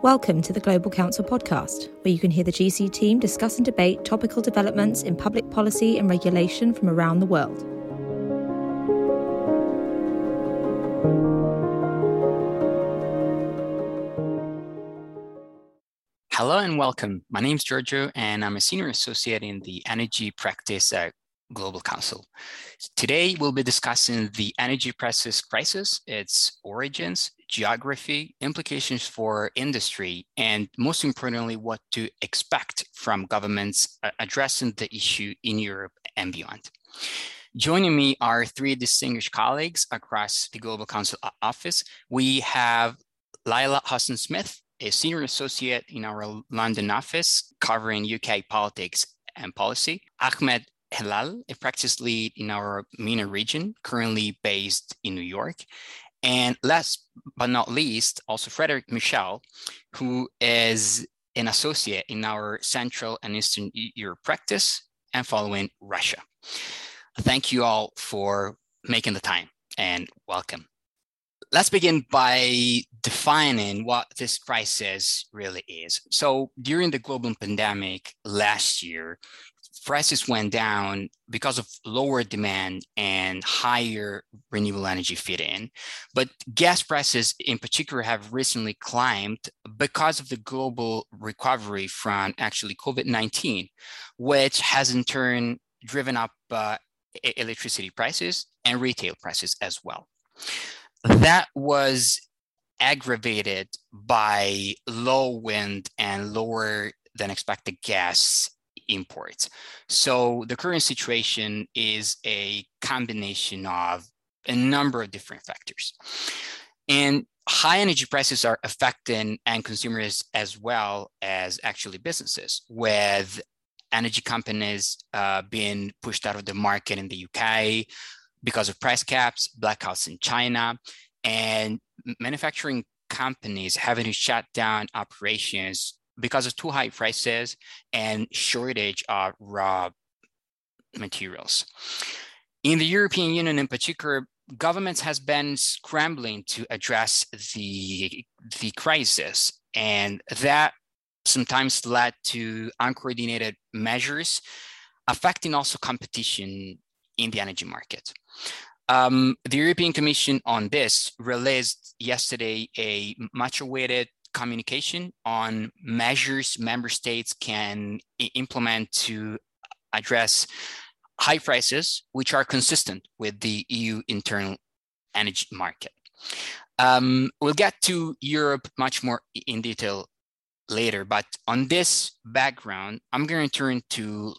Welcome to the Global Council podcast, where you can hear the GC team discuss and debate topical developments in public policy and regulation from around the world. Hello and welcome. My name is Giorgio and I'm a senior associate in the energy practice at Global Council. Today, we'll be discussing the energy prices crisis, its origins, geography, implications for industry, and most importantly, what to expect from governments addressing the issue in Europe and beyond. Joining me are three distinguished colleagues across the Global Council office. We have Laila Hossain-Smith, a senior associate in our London office covering UK politics and policy. Ahmed Hilal, a practice lead in our MENA region, currently based in New York. And last but not least, also Frederick Michel, who is an associate in our Central and Eastern Europe practice and following Russia. Thank you all for making the time and welcome. Let's begin by defining what this crisis really is. So during the global pandemic last year, prices went down because of lower demand and higher renewable energy feed-in. But gas prices in particular have recently climbed because of the global recovery from actually COVID-19, which has in turn driven up electricity prices and retail prices as well. That was aggravated by low wind and lower than expected gas imports. So the current situation is a combination of a number of different factors. And high energy prices are affecting end consumers as well as actually businesses, with energy companies being pushed out of the market in the UK because of price caps, blackouts in China, and manufacturing companies having to shut down operations because of too high prices and shortage of raw materials. In the European Union in particular, governments has been scrambling to address the crisis, and that sometimes led to uncoordinated measures affecting also competition in the energy market. The European Commission on this released yesterday a much awaited communication on measures member states can implement to address high prices, which are consistent with the EU internal energy market. We'll get to Europe much more in detail later, but on this background, I'm going to turn to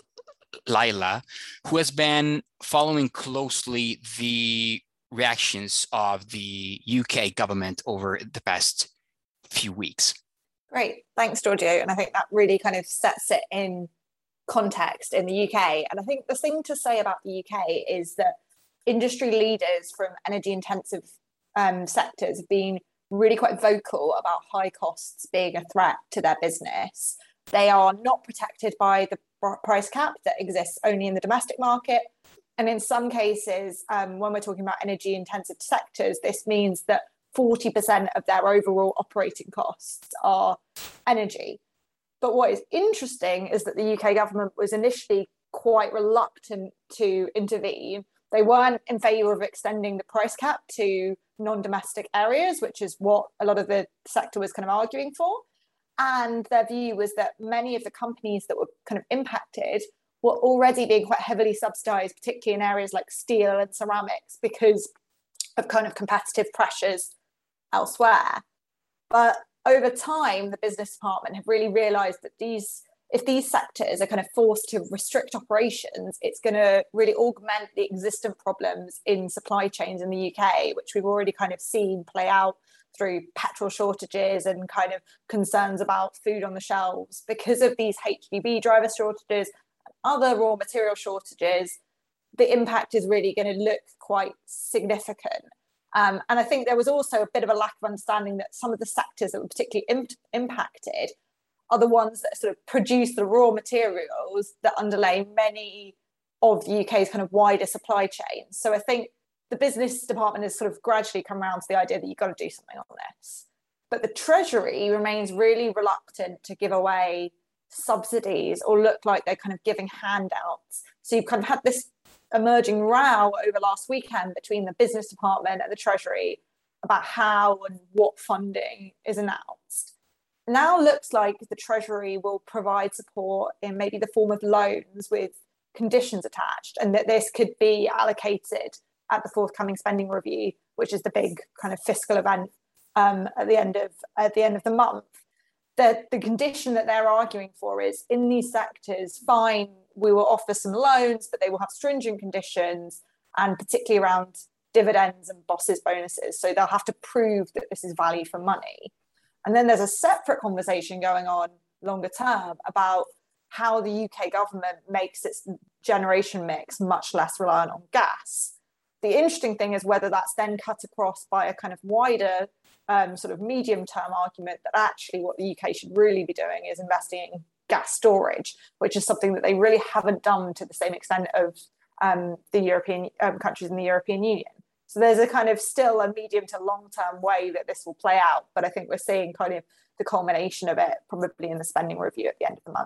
Laila, who has been following closely the reactions of the UK government over the past few weeks. Great, thanks, Giorgio. And I think that really kind of sets it in context in the UK. And I think the thing to say about the UK is that industry leaders from energy intensive sectors have been really quite vocal about high costs being a threat to their business. They are not protected by the price cap that exists only in the domestic market. And in some cases, when we're talking about energy intensive sectors, this means that 40% of their overall operating costs are energy. But what is interesting is that the UK government was initially quite reluctant to intervene. They weren't in favour of extending the price cap to non-domestic areas, which is what a lot of the sector was kind of arguing for. And their view was that many of the companies that were kind of impacted were already being quite heavily subsidised, particularly in areas like steel and ceramics, because of kind of competitive pressures elsewhere. But over time, the business department have really realised that if these sectors are kind of forced to restrict operations, it's going to really augment the existing problems in supply chains in the UK, which we've already kind of seen play out through petrol shortages and kind of concerns about food on the shelves. Because of these HGV driver shortages and other raw material shortages, the impact is really going to look quite significant. And I think there was also a bit of a lack of understanding that some of the sectors that were particularly impacted are the ones that sort of produce the raw materials that underlay many of the UK's kind of wider supply chains. So I think the business department has sort of gradually come around to the idea that you've got to do something on this. but the Treasury remains really reluctant to give away subsidies or look like they're kind of giving handouts. So you've kind of had this emerging row over last weekend between the business department and the Treasury about how and what funding is announced. Now looks like the Treasury will provide support in maybe the form of loans with conditions attached, and that this could be allocated at the forthcoming spending review, which is the big kind of fiscal event at the end of the month. The condition that they're arguing for is, in these sectors, fine, we will offer some loans, but they will have stringent conditions, and particularly around dividends and bosses' bonuses. So they'll have to prove that this is value for money. And then there's a separate conversation going on longer term about how the UK government makes its generation mix much less reliant on gas. The interesting thing is whether that's then cut across by a kind of wider sort of medium-term argument that actually what the UK should really be doing is investing in gas storage, which is something that they really haven't done to the same extent of the European countries in the European Union. So there's a kind of still a medium to long-term way that this will play out, but I think we're seeing kind of the culmination of it probably in the spending review at the end of the month.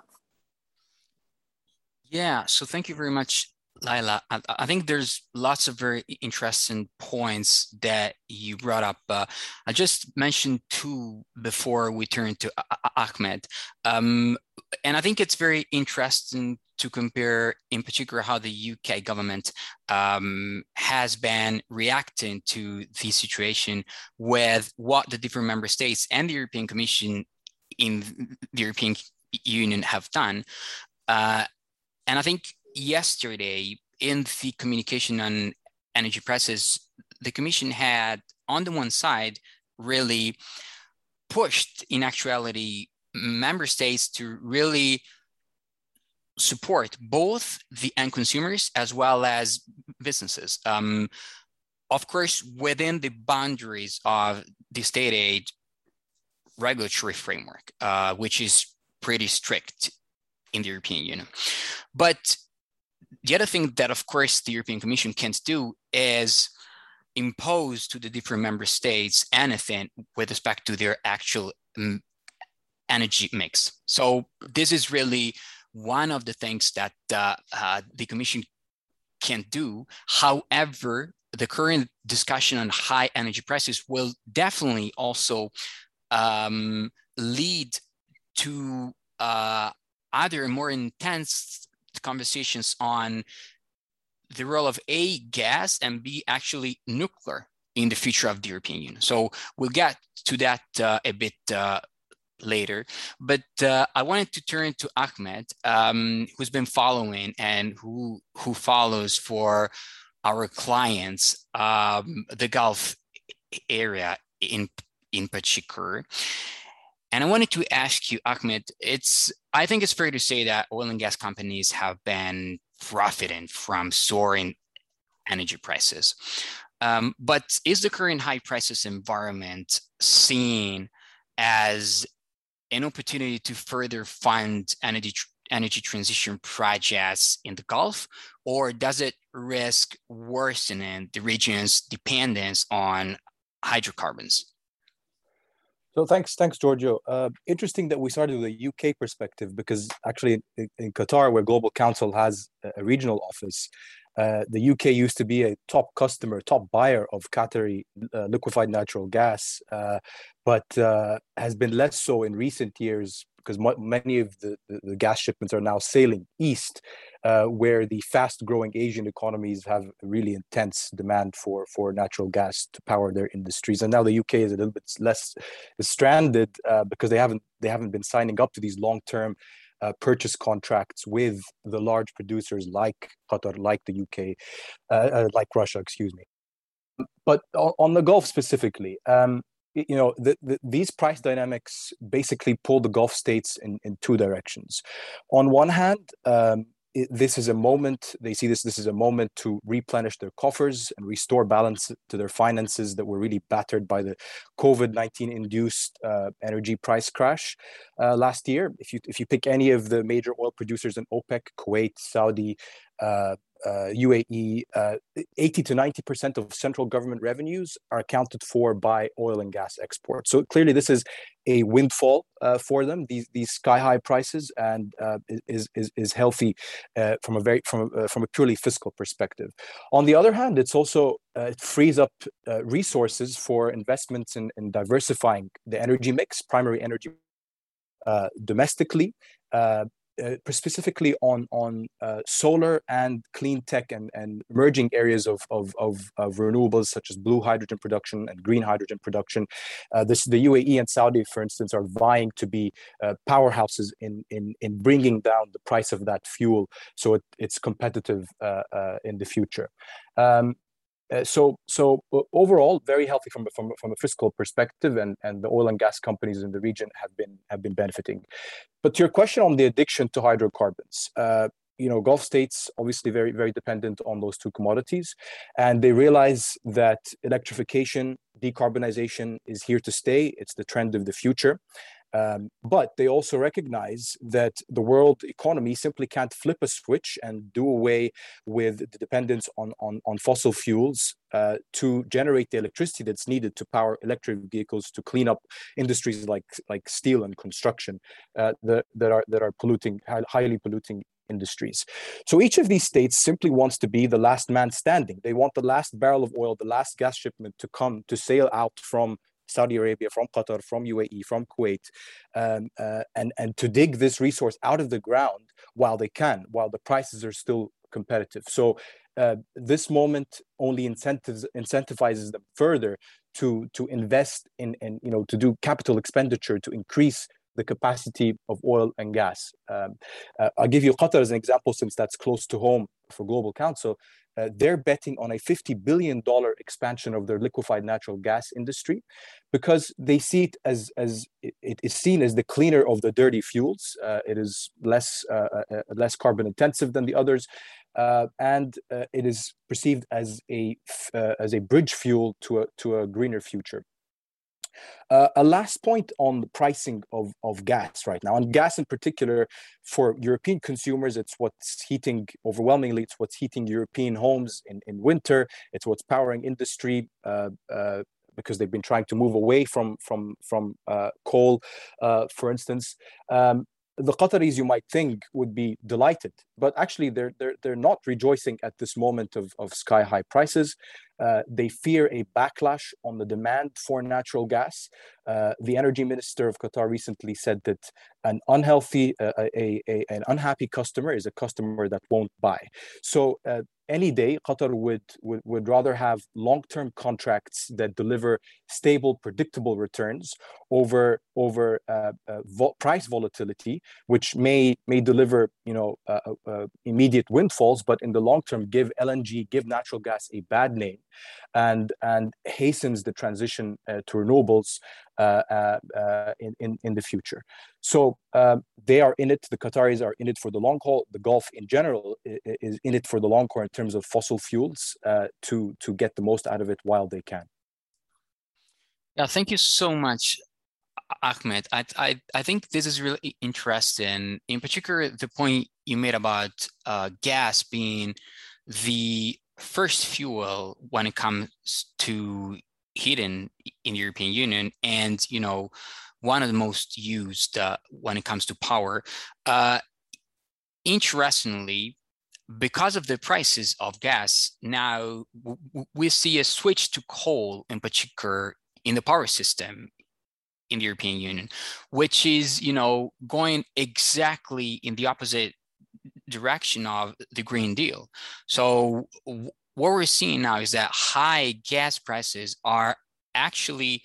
Yeah, so thank you very much, Laila. I think there's lots of very interesting points that you brought up. I just mentioned two before we turn to Ahmed. And I think it's very interesting to compare in particular how the UK government has been reacting to the situation with what the different member states and the European Commission in the European Union have done. And I think yesterday in the communication on energy prices, the Commission had, on the one side, really pushed, in actuality, member states to really support both the end consumers as well as businesses. Of course, within the boundaries of the state aid regulatory framework, which is pretty strict in the European Union. But the other thing that, of course, the European Commission can't do is impose to the different member states anything with respect to their actual energy mix. So this is really one of the things that the Commission can't do. However, the current discussion on high energy prices will definitely also lead to either more intense conversations on the role of A, gas, and B, actually nuclear in the future of the European Union. So we'll get to that a bit later. But I wanted to turn to Ahmed, who's been following and who follows for our clients, the Gulf area in particular. And I wanted to ask you, Ahmed, I think it's fair to say that oil and gas companies have been profiting from soaring energy prices. But is the current high prices environment seen as an opportunity to further fund energy transition projects in the Gulf, or does it risk worsening the region's dependence on hydrocarbons? So thanks, Giorgio. Interesting that we started with a UK perspective, because actually in Qatar, where Global Council has a regional office, the UK used to be a top buyer of Qatari liquefied natural gas, but has been less so in recent years, because many of the gas shipments are now sailing east, where the fast-growing Asian economies have really intense demand for natural gas to power their industries. And now the UK is a little bit less stranded because they haven't been signing up to these long-term purchase contracts with the large producers like Qatar, like the UK, like Russia, excuse me. But on the Gulf specifically, these price dynamics basically pull the Gulf states in two directions. On one hand, this is a moment, they see this is a moment to replenish their coffers and restore balance to their finances that were really battered by the COVID-19 induced energy price crash last year. If you pick any of the major oil producers in OPEC, Kuwait, Saudi, UAE, 80 to 90% of central government revenues are accounted for by oil and gas exports. So clearly, this is a windfall for them. These sky high prices, and is healthy from a purely fiscal perspective. On the other hand, it's also it frees up resources for investments in diversifying the energy mix, primary energy domestically. Specifically on solar and clean tech and emerging areas of renewables such as blue hydrogen production and green hydrogen production. The UAE and Saudi, for instance, are vying to be powerhouses in bringing down the price of that fuel so it's competitive in the future. So overall, very healthy from a fiscal perspective, and the oil and gas companies in the region have been benefiting. But to your question on the addiction to hydrocarbons, Gulf states obviously very, very dependent on those two commodities, and they realize that electrification, decarbonization is here to stay. It's the trend of the future. But they also recognize that the world economy simply can't flip a switch and do away with the dependence on fossil fuels to generate the electricity that's needed to power electric vehicles, to clean up industries like steel and construction that are polluting, highly polluting industries. So each of these states simply wants to be the last man standing. They want the last barrel of oil, the last gas shipment to sail out from Saudi Arabia, from Qatar, from UAE, from Kuwait, and to dig this resource out of the ground while they can, while the prices are still competitive. So this moment only incentivizes them further to invest in to do capital expenditure to increase the capacity of oil and gas. I'll give you Qatar as an example, since that's close to home for Global Council. They're betting on a $50 billion expansion of their liquefied natural gas industry, because they see it as it is seen as the cleaner of the dirty fuels. It is less carbon intensive than the others, and it is perceived as a bridge fuel to a greener future. A last point on the pricing of gas right now, and gas in particular for European consumers. It's what's heating European homes in winter. It's what's powering industry because they've been trying to move away from coal, for instance. The Qataris, you might think, would be delighted, but actually they're not rejoicing at this moment of sky high prices. They fear a backlash on the demand for natural gas. The energy minister of Qatar recently said that an unhappy customer is a customer that won't buy. So any day, Qatar would rather have long-term contracts that deliver stable, predictable returns over price volatility, which may deliver immediate windfalls, but in the long term give natural gas a bad name, and hastens the transition to renewables in the future. So they are in it. The Qataris are in it for the long haul. The Gulf in general is in it for the long haul in terms of fossil fuels to get the most out of it while they can. Yeah, thank you so much, Ahmed. I think this is really interesting. In particular, the point you made about gas being the first fuel when it comes to heating in the European Union, and one of the most used when it comes to power. Interestingly, because of the prices of gas, now we see a switch to coal in particular in the power system in the European Union, which is, going exactly in the opposite direction of the Green Deal. So what we're seeing now is that high gas prices are actually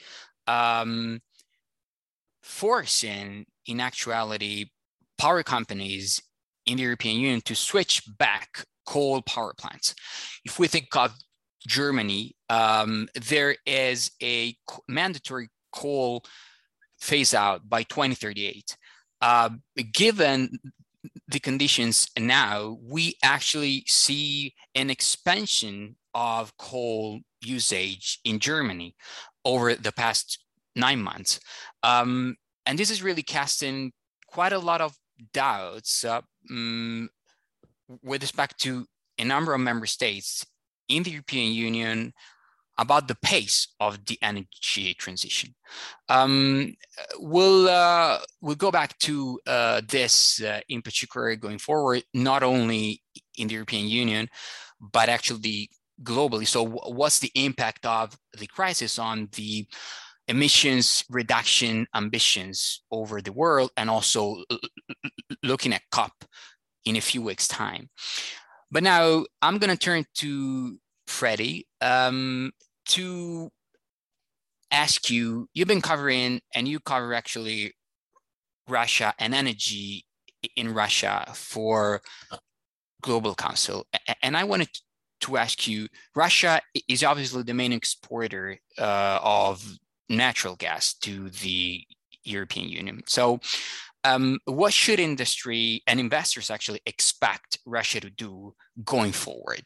forcing, in actuality, power companies in the European Union to switch back coal power plants. If we think of Germany, there is a mandatory coal phase out by 2038. Given the conditions now, we actually see an expansion of coal usage in Germany over the past 9 months. And this is really casting quite a lot of doubts with respect to a number of member states in the European Union about the pace of the energy transition. We'll go back to this in particular going forward, not only in the European Union, but actually globally. So what's the impact of the crisis on the emissions reduction ambitions over the world, and also looking at COP in a few weeks' time? But now I'm going to turn to Freddie to ask you, you've been covering, and you cover actually Russia and energy in Russia for Global Council. And I wanted to ask you, Russia is obviously the main exporter of natural gas to the European Union. So what should industry and investors actually expect Russia to do going forward?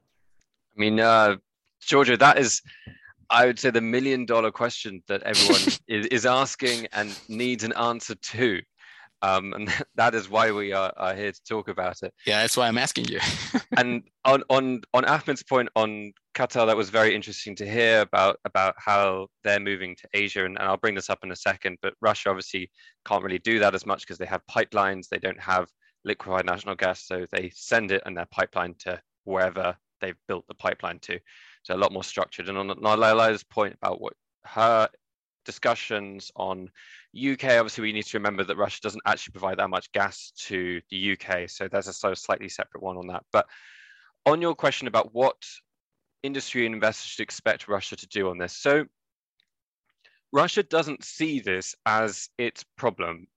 I mean, Giorgio, that is, I would say, the $1 million question that everyone is asking and needs an answer to. And that is why we are here to talk about it. Yeah, that's why I'm asking you. And on Ahmed's point on Qatar, that was very interesting to hear about how they're moving to Asia. And I'll bring this up in a second, but Russia obviously can't really do that as much because they have pipelines. They don't have liquefied natural gas, so they send it and their pipeline to wherever they've built the pipeline to. So a lot more structured. And on Laila's point about what her discussions on UK, obviously we need to remember that Russia doesn't actually provide that much gas to the UK. So there's a slightly separate one on that. But on your question about what industry and investors should expect Russia to do on this. So Russia doesn't see this as its problem.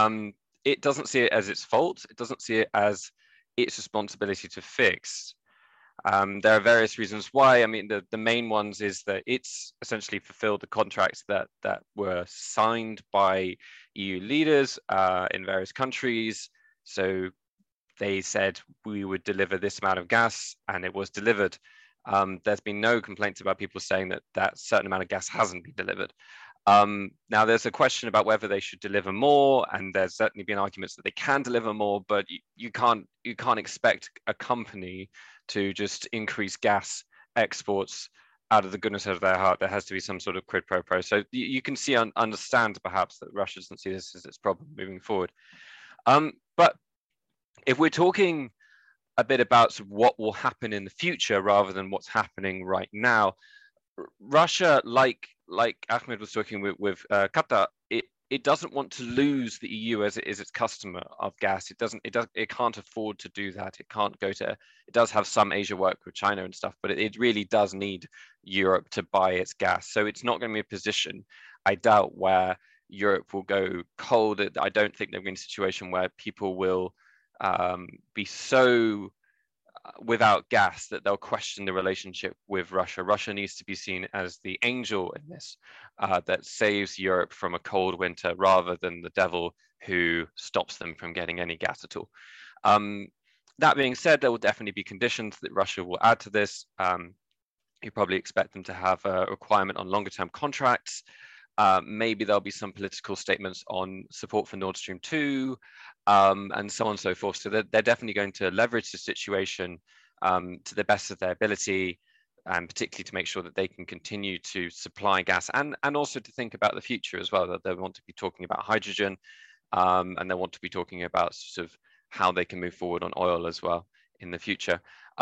It doesn't see it as its fault. It doesn't see it as its responsibility to fix. There are various reasons why. I mean, the main ones is that it's essentially fulfilled the contracts that were signed by EU leaders in various countries. So they said we would deliver this amount of gas, and it was delivered. There's been no complaints about people saying that certain amount of gas hasn't been delivered. Now, there's a question about whether they should deliver more, and there's certainly been arguments that they can deliver more, but you can't expect a company to just increase gas exports out of the goodness of their heart. There has to be some sort of quid pro quo. So you can see and understand perhaps that Russia doesn't see this as its problem moving forward. But if we're talking a bit about sort of what will happen in the future rather than what's happening right now, Russia, like Ahmed was talking with Qatar, it doesn't want to lose the EU as it is its customer of gas. It can't afford to do that. It does have some Asia work with China and stuff, but it really does need Europe to buy its gas. So it's not going to be a position, I doubt, where Europe will go cold. I don't think they're in a situation where people will be so without gas that they'll question the relationship with Russia. Russia needs to be seen as the angel in this that saves Europe from a cold winter rather than the devil who stops them from getting any gas at all. That being said, there will definitely be conditions that Russia will add to this. You probably expect them to have a requirement on longer term contracts. Maybe there'll be some political statements on support for Nord Stream 2 and so on and so forth. So they're definitely going to leverage the situation to the best of their ability, and particularly to make sure that they can continue to supply gas and also to think about the future as well, that they want to be talking about hydrogen and they want to be talking about sort of how they can move forward on oil as well in the future.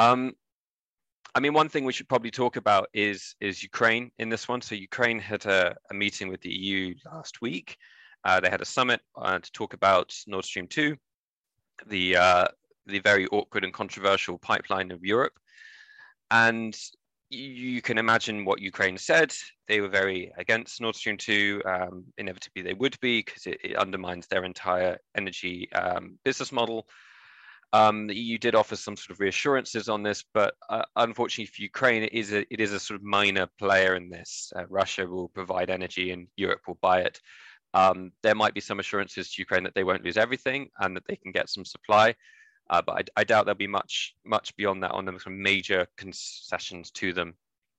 I mean, one thing we should probably talk about is Ukraine in this one. So Ukraine had a meeting with the EU last week. They had a summit to talk about Nord Stream 2, the very awkward and controversial pipeline of Europe. And you can imagine what Ukraine said. They were very against Nord Stream 2. Inevitably, they would be, because it undermines their entire energy business model. The EU did offer some sort of reassurances on this, but unfortunately for Ukraine, it is a sort of minor player in this. Russia will provide energy and Europe will buy it. There might be some assurances to Ukraine that they won't lose everything and that they can get some supply, but I doubt there'll be much beyond that on them, some major concessions to them.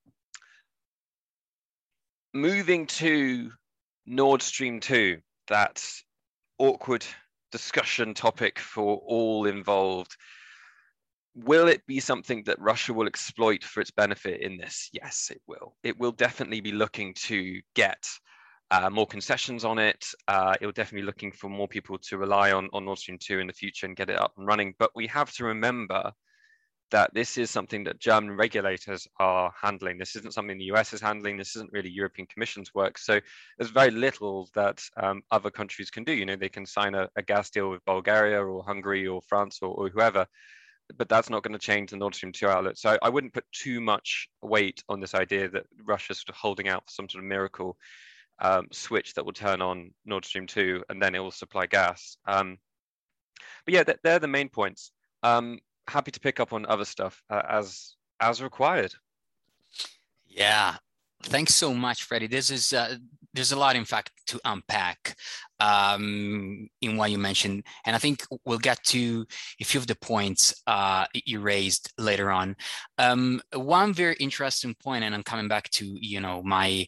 Moving to Nord Stream 2, that awkward discussion topic for all involved. Will it be something that Russia will exploit for its benefit in this? Yes, it will. It will definitely be looking to get more concessions on it. It will definitely be looking for more people to rely on Nord Stream 2 in the future and get it up and running. But we have to remember that this is something that German regulators are handling. This isn't something the US is handling. This isn't really European Commission's work. So there's very little that other countries can do. You know, they can sign a gas deal with Bulgaria or Hungary or France or whoever, but that's not going to change the Nord Stream 2 outlet. So I wouldn't put too much weight on this idea that Russia's sort of holding out for some sort of miracle switch that will turn on Nord Stream 2 and then it will supply gas. But yeah, they're the main points. Happy to pick up on other stuff as required. Yeah, thanks so much, Freddie. This is there's a lot, in fact, to unpack in what you mentioned, and I think we'll get to a few of the points you raised later on. One very interesting point, and I'm coming back to my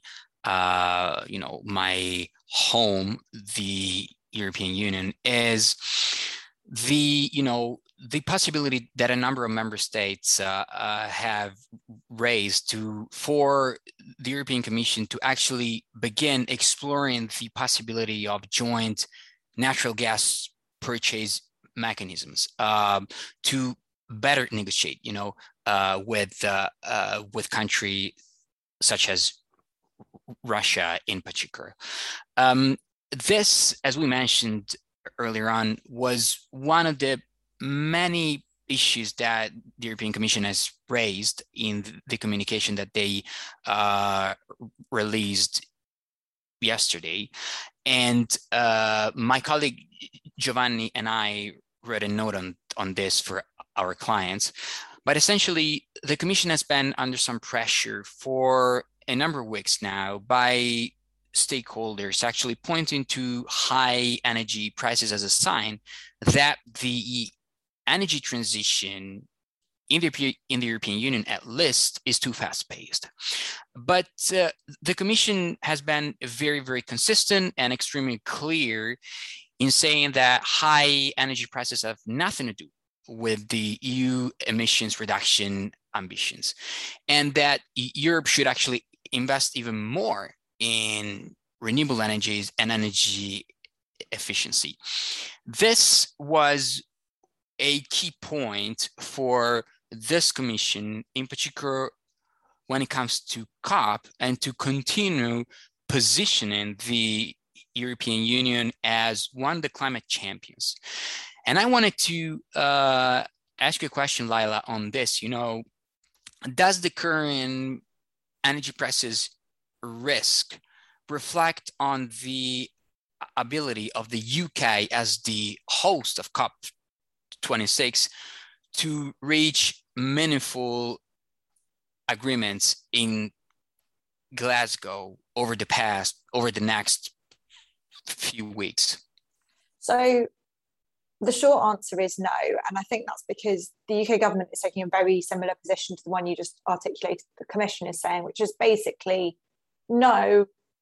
my home, the European Union, is the possibility that a number of member states have raised for the European Commission to actually begin exploring the possibility of joint natural gas purchase mechanisms to better negotiate, with countries such as Russia in particular. This, as we mentioned earlier on, was one of the many issues that the European Commission has raised in the communication that they released yesterday. And my colleague Giovanni and I wrote a note on this for our clients. But essentially, the Commission has been under some pressure for a number of weeks now by stakeholders actually pointing to high energy prices as a sign that the energy transition in the European Union, at least, is too fast-paced. But the Commission has been very, very consistent and extremely clear in saying that high energy prices have nothing to do with the EU emissions reduction ambitions, and that Europe should actually invest even more in renewable energies and energy efficiency. This was a key point for this Commission, in particular when it comes to COP, and to continue positioning the European Union as one of the climate champions. And I wanted to ask you a question, Laila, on this. Does the current energy prices risk reflect on the ability of the UK as the host of COP26 to reach meaningful agreements in Glasgow over the next few weeks? So the short answer is no. And I think that's because the UK government is taking a very similar position to the one you just articulated, the Commission is saying, which is basically, no,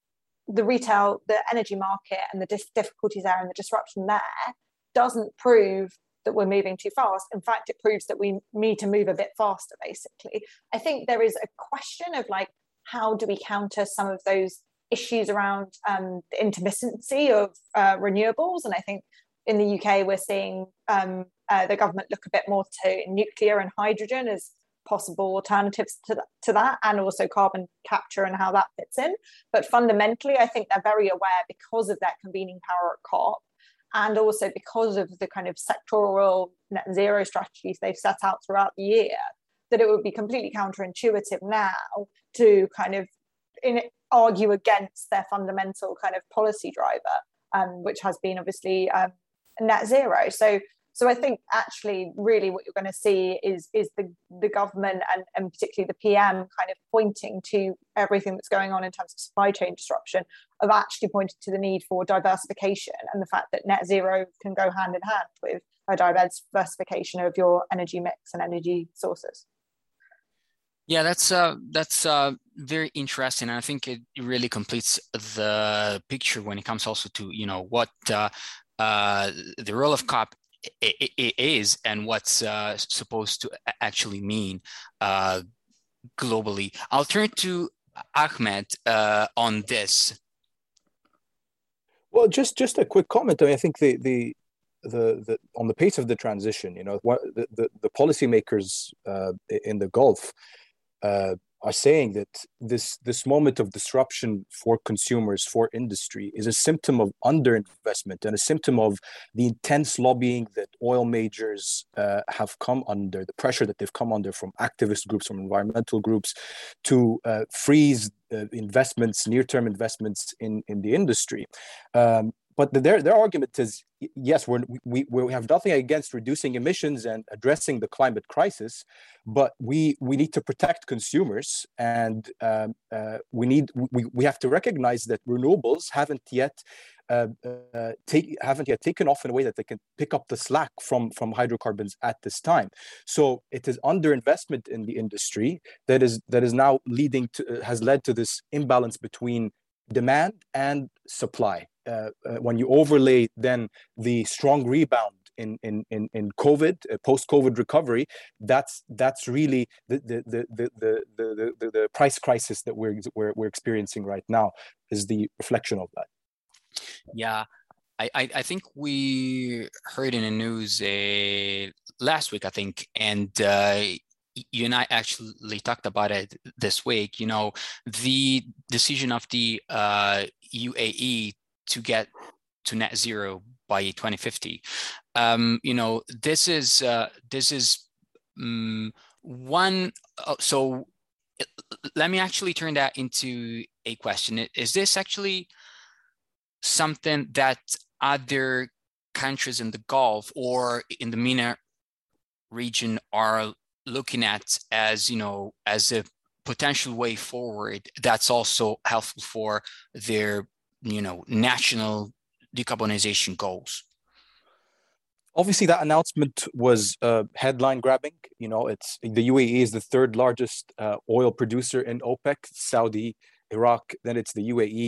the energy market and the difficulties there and the disruption there doesn't prove that we're moving too fast. In fact, it proves that we need to move a bit faster, basically. I think there is a question of how do we counter some of those issues around the intermittency of renewables? And I think in the UK, we're seeing the government look a bit more to nuclear and hydrogen as possible alternatives to that, and also carbon capture and how that fits in. But fundamentally, I think they're very aware, because of their convening power at COP, and also because of the kind of sectoral net zero strategies they've set out throughout the year, that it would be completely counterintuitive now to kind of argue against their fundamental kind of policy driver, which has been obviously net zero. So I think actually really what you're going to see is the government and particularly the PM kind of pointing to everything that's going on in terms of supply chain disruption, of actually pointing to the need for diversification and the fact that net zero can go hand in hand with a diversification of your energy mix and energy sources. Yeah, that's very interesting, and I think it really completes the picture when it comes also to what the role of COP it is and what's supposed to actually mean globally. I'll turn to Ahmed on this. Well, just a quick comment. I mean, I think the on the pace of the transition, the policymakers in the Gulf are saying that this moment of disruption for consumers, for industry, is a symptom of underinvestment and a symptom of the intense lobbying that oil majors have come under, the pressure that they've come under from activist groups, from environmental groups, to freeze investments, near-term investments in the industry. But their argument is, yes, we have nothing against reducing emissions and addressing the climate crisis, but we need to protect consumers, and we have to recognize that renewables haven't yet taken off in a way that they can pick up the slack from hydrocarbons at this time. So it is underinvestment in the industry that is now has led to this imbalance between demand and supply. When you overlay then the strong rebound in COVID, post-COVID recovery, that's really the price crisis that we're experiencing right now is the reflection of that. Yeah, I think we heard in the news last week, I think, and you and I actually talked about it this week. The decision of the UAE to get to net zero by 2050. This is one. So let me actually turn that into a question. Is this actually something that other countries in the Gulf or in the MENA region are looking at as a potential way forward that's also helpful for their national decarbonization goals? Obviously, that announcement was headline grabbing. It's the UAE is the third largest oil producer in OPEC, Saudi, Iraq, then it's the UAE.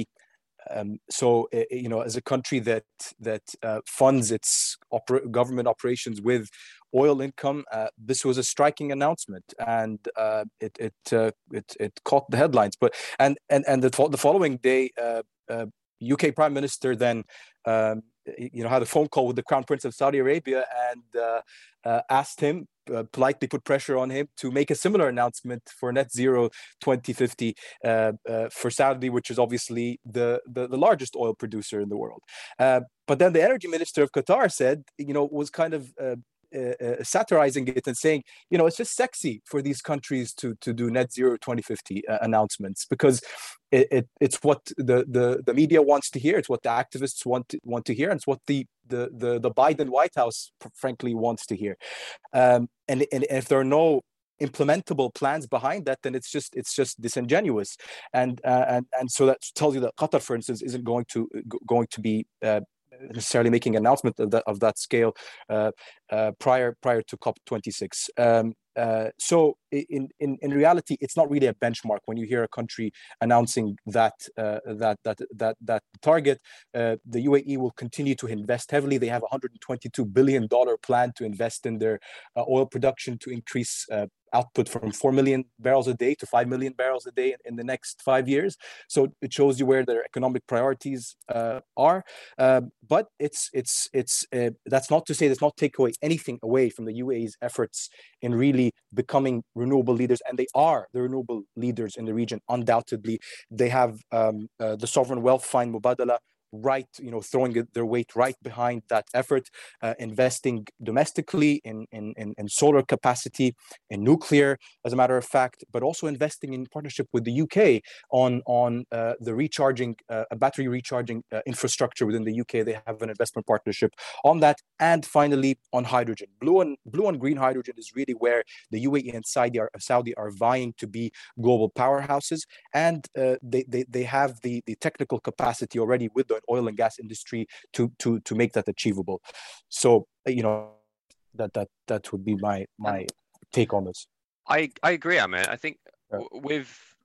So as a country that funds its government operations with oil income, this was a striking announcement, and it caught the headlines. But and the following day, UK Prime Minister then had a phone call with the Crown Prince of Saudi Arabia and asked him, politely put pressure on him to make a similar announcement for net zero 2050 for Saudi, which is obviously the largest oil producer in the world. But then the energy minister of Qatar said, was kind of satirizing it and saying, it's just sexy for these countries to do net zero 2050 announcements, because it's what the media wants to hear, it's what the activists want to hear, and it's what the Biden White House frankly wants to hear. And if there are no implementable plans behind that, then it's just disingenuous, and so that tells you that Qatar, for instance, isn't going to be necessarily making an announcement of that scale prior to COP26. So in reality, it's not really a benchmark when you hear a country announcing that target. The UAE will continue to invest heavily. They have a $122 billion plan to invest in their oil production to increase output from 4 million barrels a day to 5 million barrels a day in the next 5 years. So it shows you where their economic priorities are. But that's not to say, does not take away anything away from the UAE's efforts in really becoming renewable leaders, and they are the renewable leaders in the region. Undoubtedly, they have the sovereign wealth fund Mubadala throwing their weight right behind that effort, investing domestically in solar capacity, in nuclear, as a matter of fact, but also investing in partnership with the UK on the recharging, battery recharging infrastructure within the UK. They have an investment partnership on that. And finally, on hydrogen. Blue and green hydrogen is really where the UAE and Saudi are vying to be global powerhouses, and they have the technical capacity already with the oil and gas industry to make that achievable. So that would be my take on this. I agree, Ahmed. I think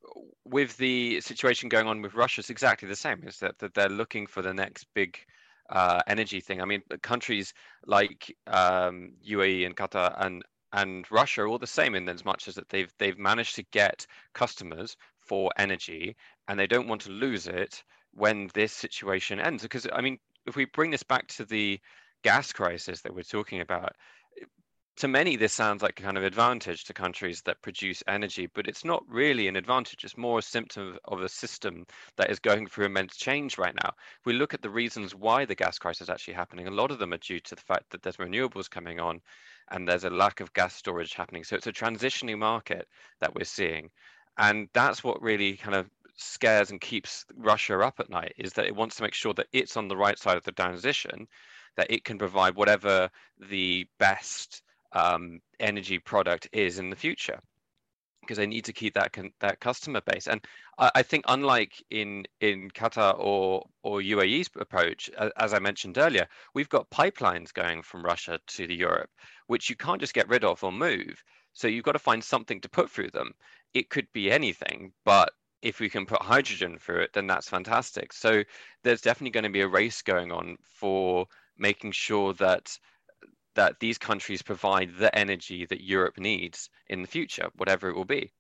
with the situation going on with Russia, it's exactly the same. Is that they're looking for the next big energy thing. I mean, countries like UAE and Qatar and Russia are all the same in as much as that they've managed to get customers for energy, and they don't want to lose it when this situation ends. Because I mean, if we bring this back to the gas crisis that we're talking about, to many this sounds like a kind of advantage to countries that produce energy, but it's not really an advantage. It's more a symptom of a system that is going through immense change right now. If we look at the reasons why the gas crisis is actually happening, a lot of them are due to the fact that there's renewables coming on and there's a lack of gas storage happening. So it's a transitioning market that we're seeing. And that's what really kind of scares and keeps Russia up at night, is that it wants to make sure that it's on the right side of the transition, that it can provide whatever the best energy product is in the future, because they need to keep that customer base. And I think unlike in Qatar or UAE's approach, as I mentioned earlier, we've got pipelines going from Russia to Europe, which you can't just get rid of or move. So you've got to find something to put through them. It could be anything, but if we can put hydrogen through it, then that's fantastic. So there's definitely going to be a race going on for making sure that these countries provide the energy that Europe needs in the future, whatever it will be.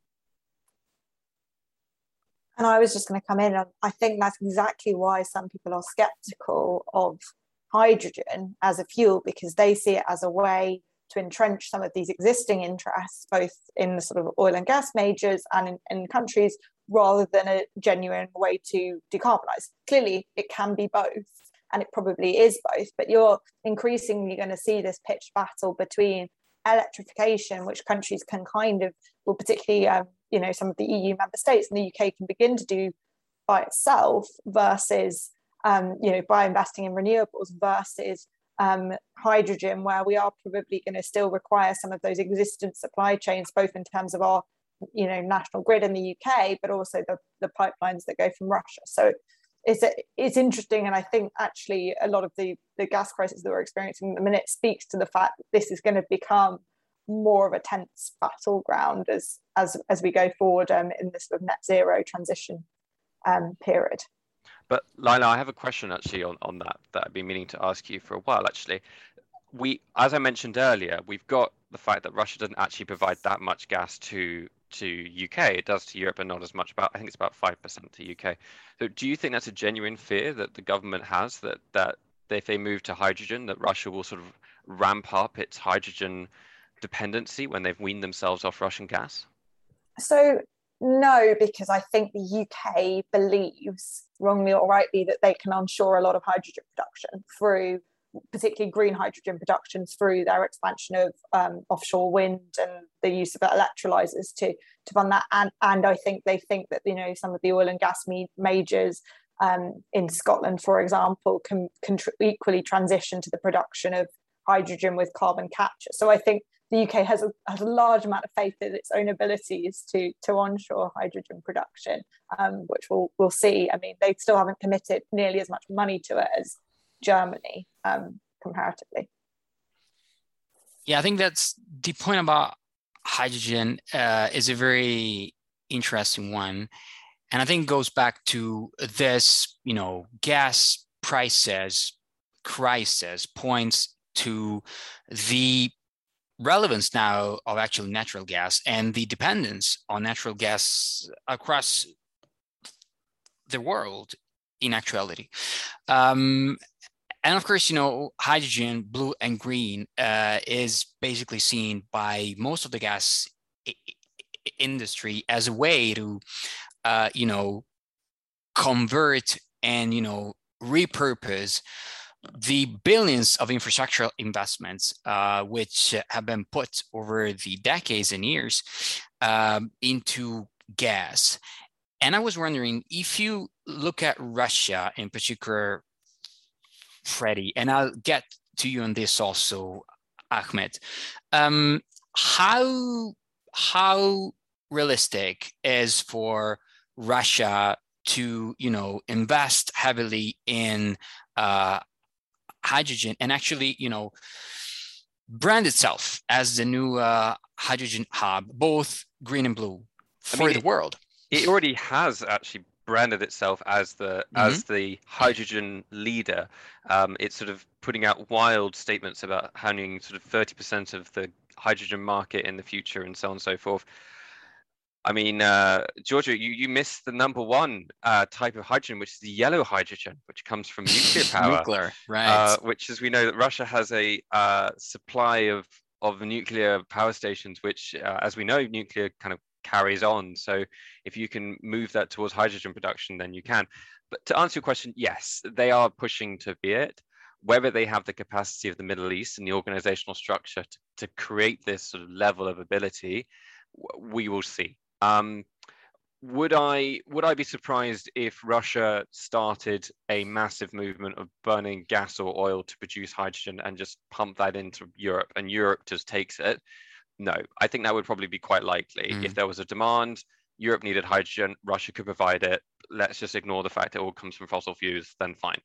And I was just going to come in, and I think that's exactly why some people are skeptical of hydrogen as a fuel, because they see it as a way to entrench some of these existing interests, both in the sort of oil and gas majors and in countries, rather than a genuine way to decarbonize. Clearly, it can be both, and it probably is both, but you're increasingly going to see this pitched battle between electrification, which countries can kind of, well, particularly some of the EU member states and the UK can begin to do by itself, versus by investing in renewables, versus hydrogen, where we are probably going to still require some of those existing supply chains, both in terms of our national grid in the UK, but also the pipelines that go from Russia. So it's interesting, and I think actually a lot of the gas crisis that we're experiencing at the minute speaks to the fact that this is going to become more of a tense battleground as we go forward in this sort of net zero transition period. But Laila, I have a question actually on that I've been meaning to ask you for a while. Actually, as I mentioned earlier, we've got the fact that Russia doesn't actually provide that much gas to UK. It does to Europe, but not as much. I think it's about 5% to UK. So do you think that's a genuine fear that the government has, that if they move to hydrogen, that Russia will sort of ramp up its hydrogen dependency when they've weaned themselves off Russian gas? So no, because I think the UK believes, wrongly or rightly, that they can onshore a lot of hydrogen production through, particularly green hydrogen production, through their expansion of offshore wind and the use of electrolyzers to fund that. And I think they think that some of the oil and gas majors in Scotland, for example, can equally transition to the production of hydrogen with carbon capture. So I think the UK has a large amount of faith in its own abilities to onshore hydrogen production, which we'll see. I mean, they still haven't committed nearly as much money to it as Germany, comparatively. Yeah, I think that's the point about hydrogen is a very interesting one. And I think it goes back to this, gas prices crisis points to the relevance now of actual natural gas and the dependence on natural gas across the world in actuality. And of course, hydrogen, blue and green, is basically seen by most of the gas industry as a way to, convert and, repurpose the billions of infrastructural investments, which have been put over the decades and years into gas. And I was wondering, if you look at Russia in particular, Freddie, and I'll get to you on this also, Ahmed, how realistic is for Russia to, invest heavily in hydrogen and actually, brand itself as the new hydrogen hub, both green and blue, for the world? It already has actually branded itself as the hydrogen leader. It's sort of putting out wild statements about having sort of 30% of the hydrogen market in the future and so on and so forth. I mean, Giorgio, you missed the number one type of hydrogen, which is the yellow hydrogen, which comes from nuclear power. Nuclear, right? Which, as we know, that Russia has a supply of nuclear power stations, which, as we know, nuclear kind of carries on. So if you can move that towards hydrogen production, then you can. But to answer your question, yes, they are pushing to be it. Whether they have the capacity of the Middle East and the organizational structure to create this sort of level of ability, we will see. Would I be surprised if Russia started a massive movement of burning gas or oil to produce hydrogen and just pump that into Europe and Europe just takes it? No, I think that would probably be quite likely. If there was a demand, Europe needed hydrogen, Russia could provide it. Let's just ignore the fact it all comes from fossil fuels, then fine.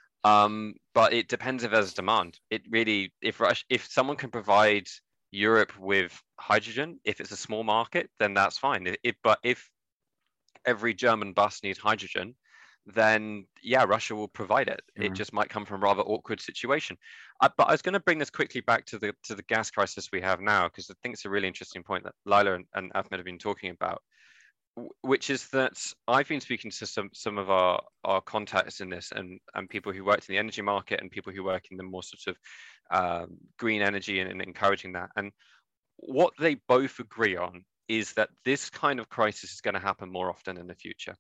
But it depends if there's demand. It really, if someone can provide Europe with hydrogen, if it's a small market, then that's fine. But if every German bus needs hydrogen, then yeah, Russia will provide it. It just might come from a rather awkward situation. But I was going to bring this quickly back to the gas crisis we have now, because I think it's a really interesting point that Laila and Ahmed have been talking about, which is that I've been speaking to some of our contacts in this and people who worked in the energy market and people who work in the more sort of green energy and encouraging that. And what they both agree on is that this kind of crisis is going to happen more often in the future.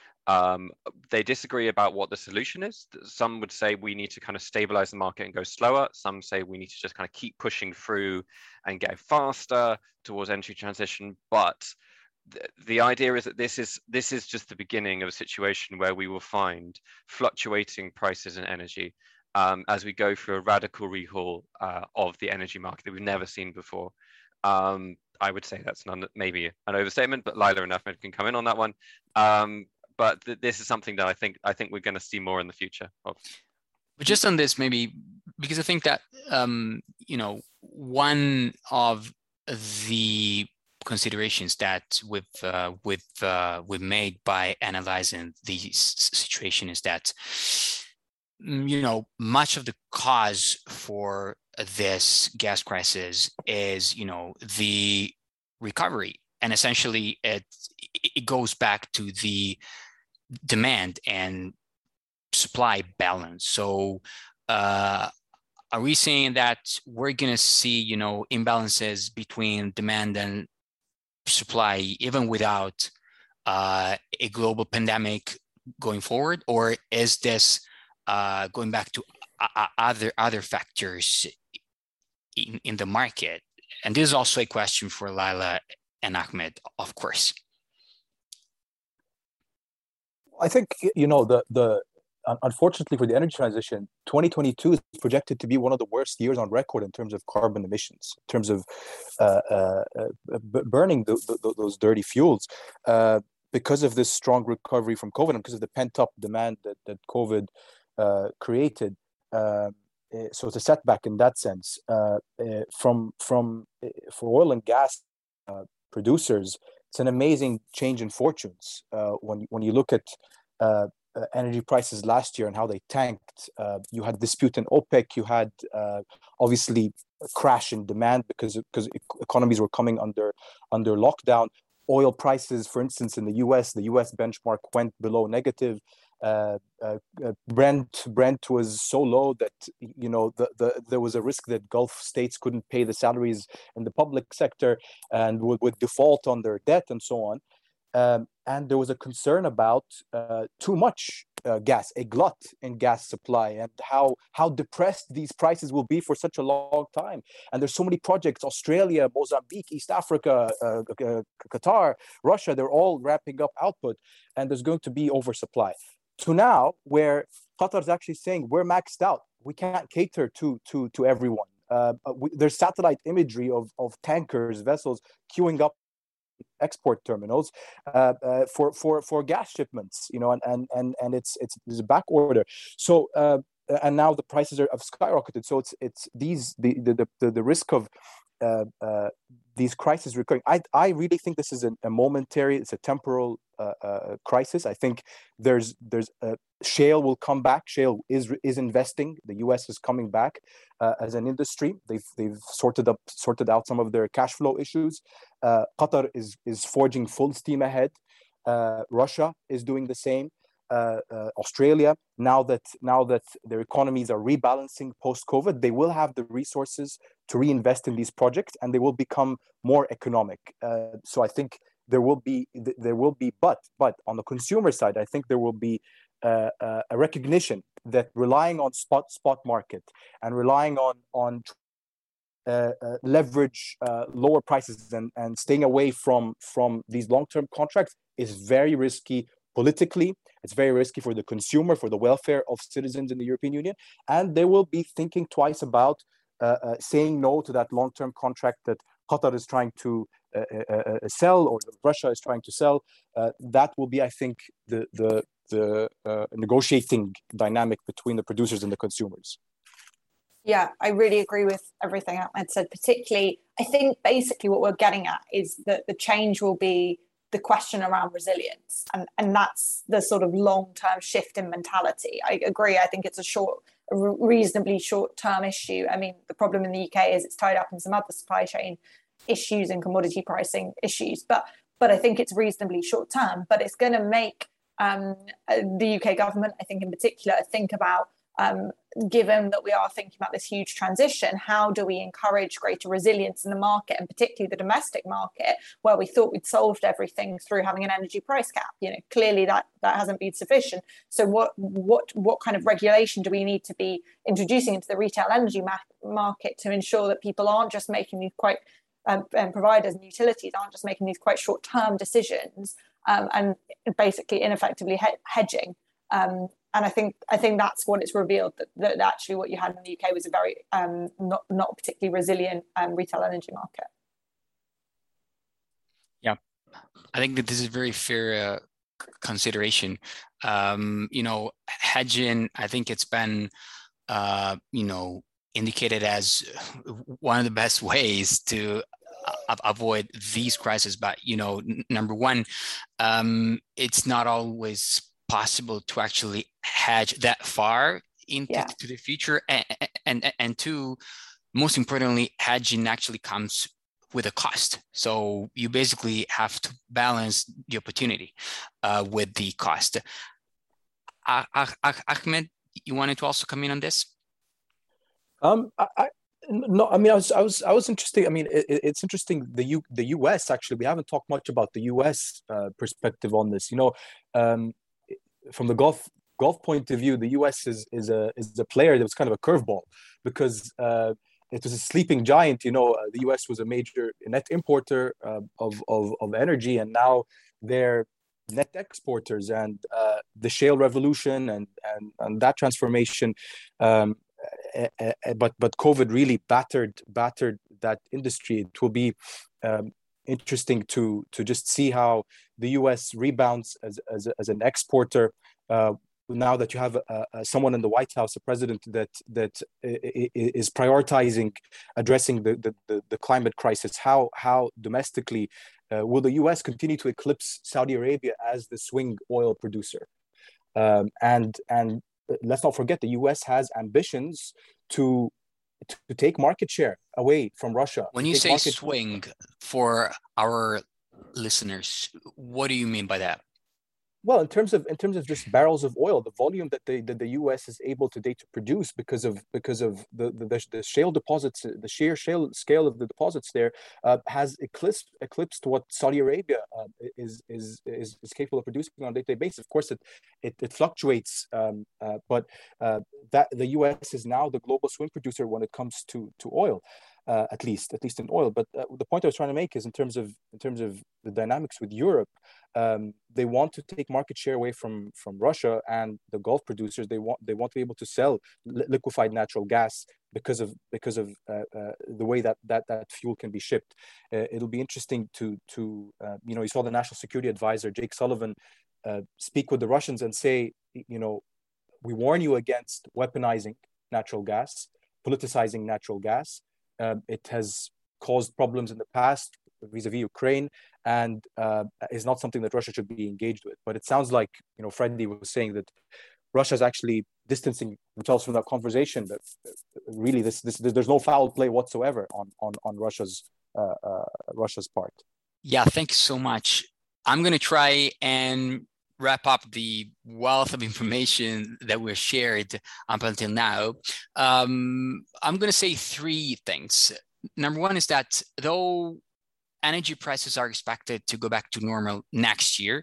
They disagree about what the solution is. Some would say we need to kind of stabilize the market and go slower. Some say we need to just kind of keep pushing through and get faster towards energy transition. But the idea is that this is just the beginning of a situation where we will find fluctuating prices in energy as we go through a radical rehaul of the energy market that we've never seen before. I would say that's maybe an overstatement, but Laila and Ahmed can come in on that one. But this is something that I think we're going to see more in the future of. But just on this, maybe, because I think that one of the considerations that we've made by analyzing the situation is that much of the cause for this gas crisis is the recovery, and essentially it goes back to the demand and supply balance. So are we saying that we're going to see imbalances between demand and supply even without a global pandemic going forward, or is this going back to other factors in the market? And this is also a question for Laila and Ahmed, of course. I think unfortunately for the energy transition, 2022 is projected to be one of the worst years on record in terms of carbon emissions, in terms of burning those dirty fuels, because of this strong recovery from COVID and because of the pent-up demand that COVID created. So it's a setback in that sense. For oil and gas producers, it's an amazing change in fortunes. When you look at energy prices last year and how they tanked, you had dispute in OPEC, you had obviously a crash in demand because economies were coming under lockdown. Oil prices, for instance, in the US benchmark went below negative. Brent was so low that there was a risk that Gulf states couldn't pay the salaries in the public sector and would default on their debt and so on. And there was a concern about too much gas, a glut in gas supply, and how depressed these prices will be for such a long time. And there's so many projects, Australia, Mozambique, East Africa, Qatar, Russia, they're all ramping up output, and there's going to be oversupply. To now, where Qatar is actually saying we're maxed out, we can't cater to everyone. There's satellite imagery of tankers, vessels queuing up export terminals for gas shipments, and there's a back order. So and now the prices have skyrocketed. So it's the risk of these crises recurring. I really think this is a momentary, it's a temporal crisis. I think there's shale will come back. Shale is investing. The U.S. is coming back as an industry. They've sorted out some of their cash flow issues. Qatar is forging full steam ahead. Russia is doing the same. Australia, now that their economies are rebalancing post-COVID, they will have the resources to reinvest in these projects, and they will become more economic. So I think there will be, but on the consumer side, I think there will be a recognition that relying on spot market and relying on leverage, lower prices, and staying away from these long-term contracts is very risky politically. It's very risky for the consumer, for the welfare of citizens in the European Union, and they will be thinking twice about saying no to that long-term contract that Qatar is trying to sell, or Russia is trying to sell. That will be, I think, the negotiating dynamic between the producers and the consumers. Yeah, I really agree with everything Ahmed said. Particularly, I think basically what we're getting at is that the change will be the question around resilience, and that's the sort of long-term shift in mentality. I agree. I think it's a reasonably short-term issue. I mean, the problem in the UK is it's tied up in some other supply chain issues and commodity pricing issues, but I think it's reasonably short-term. But it's going to make the UK government, I think in particular, think about, given that we are thinking about this huge transition, how do we encourage greater resilience in the market, and particularly the domestic market, where we thought we'd solved everything through having an energy price cap? Clearly that hasn't been sufficient. So what kind of regulation do we need to be introducing into the retail energy market to ensure that people aren't just making these quite and providers and utilities aren't just making these quite short-term decisions and basically ineffectively hedging? And I think that's what it's revealed, that actually what you had in the UK was a very not particularly resilient retail energy market. Yeah, I think that this is a very fair consideration. Hedging, I think it's been indicated as one of the best ways to avoid these crises. But number one, it's not always possible to actually hedge that far into the future, and two, most importantly, hedging actually comes with a cost. So you basically have to balance the opportunity with the cost. Ahmed, you wanted to also come in on this? No, I mean, I was interested. I mean, it's interesting. The US, actually, we haven't talked much about the US perspective on this. From the Gulf point of view, the US is a player that was kind of a curveball, because it was a sleeping giant. The US was a major net importer of energy, and now they're net exporters. And the shale revolution and that transformation, but COVID really battered that industry. It will be interesting to just see how the US rebounds as an exporter, now that you have someone in the White House, a president that is prioritizing addressing the climate crisis. How domestically will the US continue to eclipse Saudi Arabia as the swing oil producer? And let's not forget, the US has ambitions to take market share away from Russia. When you say swing, for our listeners, what do you mean by that? Well, in terms of just barrels of oil, the volume that the U.S. is able today to produce because of the shale deposits, the sheer shale scale of the deposits there, has eclipsed what Saudi Arabia is capable of producing on a day-to-day basis. Of course, it fluctuates, but that the U.S. is now the global swing producer when it comes to oil. At least in oil. But the point I was trying to make is in terms of the dynamics with Europe, they want to take market share away from Russia and the Gulf producers. They want to be able to sell liquefied natural gas because of the way that fuel can be shipped. It'll be interesting to you saw the National Security Advisor Jake Sullivan speak with the Russians and say, we warn you against weaponizing natural gas, politicizing natural gas. It has caused problems in the past vis-a-vis Ukraine, and is not something that Russia should be engaged with. But it sounds like, Freddie was saying that Russia is actually distancing themselves from that conversation. That really, there's no foul play whatsoever on Russia's part. Yeah, thank you so much. I'm going to try and wrap up the wealth of information that we've shared up until now. I'm going to say three things. Number one is that though energy prices are expected to go back to normal next year,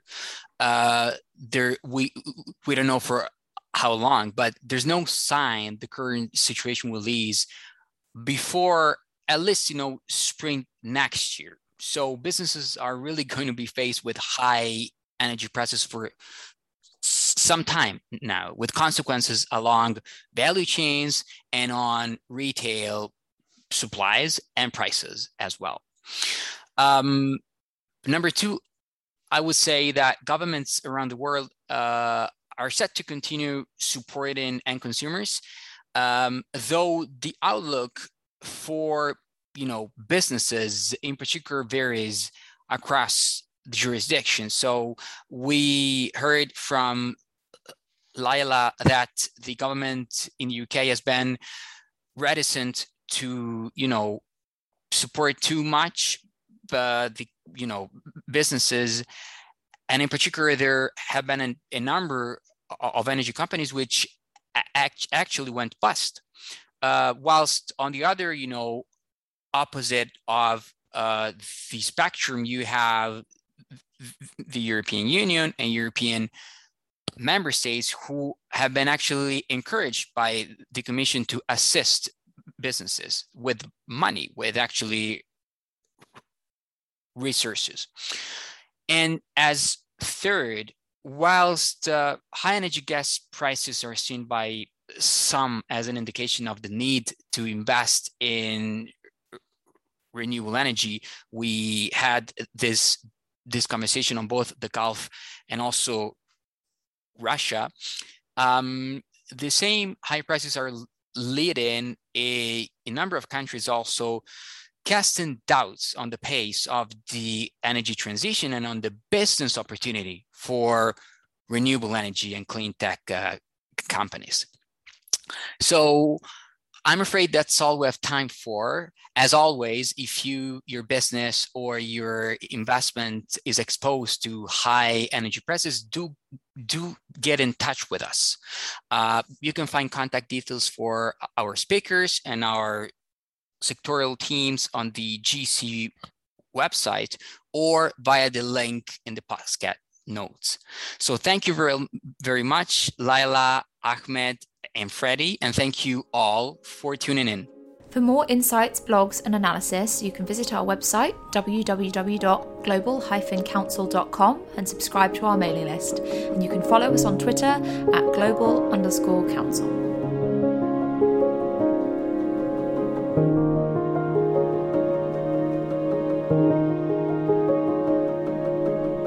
we don't know for how long, but there's no sign the current situation will ease before at least, spring next year. So businesses are really going to be faced with high energy prices for some time now, with consequences along value chains and on retail supplies and prices as well. Number two, I would say that governments around the world are set to continue supporting end consumers, though the outlook for businesses in particular varies across the jurisdiction. So we heard from Laila that the government in the UK has been reticent to support too much the businesses, and in particular there have been a number of energy companies which actually went bust, whilst on the other opposite of the spectrum, you have the European Union and European member states who have been actually encouraged by the Commission to assist businesses with money, with actually resources. And as third, whilst high energy gas prices are seen by some as an indication of the need to invest in renewable energy, we had this conversation on both the Gulf and also Russia. The same high prices are leading a number of countries also casting doubts on the pace of the energy transition and on the business opportunity for renewable energy and clean tech companies. So I'm afraid that's all we have time for. As always, if your business or your investment is exposed to high energy prices, do get in touch with us. You can find contact details for our speakers and our sectorial teams on the GC website or via the link in the podcast notes. So thank you very, very much, Laila, Ahmed, and Freddie, and thank you all for tuning in. For more insights, blogs, and analysis, you can visit our website, www.global-council.com, and subscribe to our mailing list. And you can follow us on Twitter at global_council.